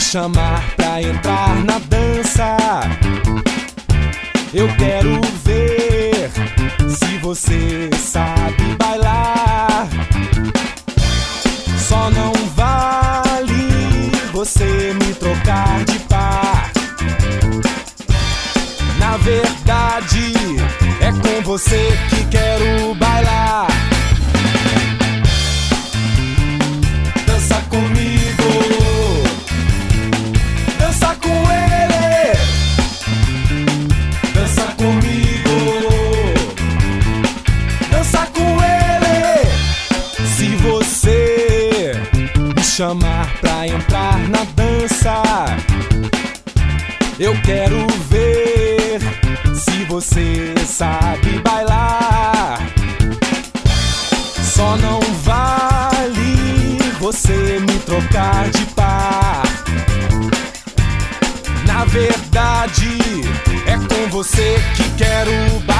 chamar pra entrar na dança. Eu quero ver se você sabe bailar. Só não vale você me trocar de par. Na verdade, é com você que quero bailar. Dança comigo, dança com ele, dança comigo, dança com ele. Se você me chamar pra entrar na dança, eu quero ver se você sabe bailar. Só não vale você me trocar de par. Na verdade, é com você que quero bailar.